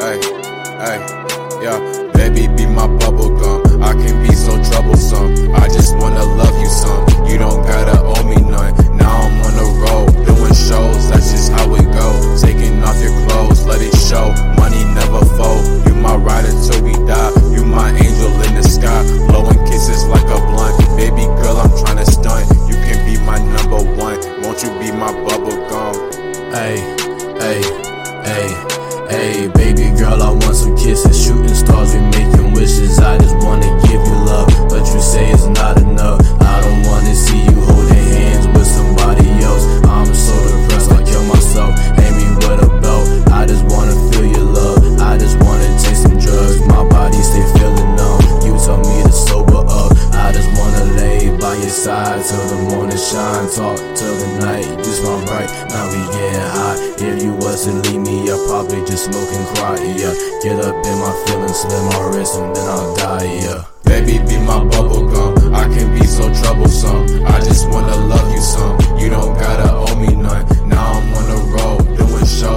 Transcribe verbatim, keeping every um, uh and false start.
Ay, ay, yeah. Baby, be my bubble gum. I can be so troublesome. I just wanna love you some. You don't gotta owe me none. Now I'm on the road, doing shows. That's just how it go. Taking off your clothes, let it show. Money never fold. You my rider till we die. You my angel in the sky, blowing kisses like a blunt. Baby girl, I'm tryna stunt. You can be my number one. Won't you be my bubble gum? Ay, ay, ay, ay, baby girl, I want some kisses. Shooting stars, we making wishes. I just wanna give you love, but you say it's not enough. I don't wanna see you holding hands with somebody else. I'm so depressed, I kill myself. Hang me with a belt. I just wanna feel your love. I just wanna take some drugs. My body stay feeling numb. You tell me to sober up. I just wanna lay by your side till the morning shine. Talk till the night, you smell right. Now we getting hot. If you was to leave me, I'll probably just smoke and cry, yeah. Get up in my feelings, slit my wrist, and then I'll die, yeah. Baby, be my bubble gum. I can be so troublesome. I just wanna love you some. You don't gotta owe me none. Now I'm on the road, doing shows.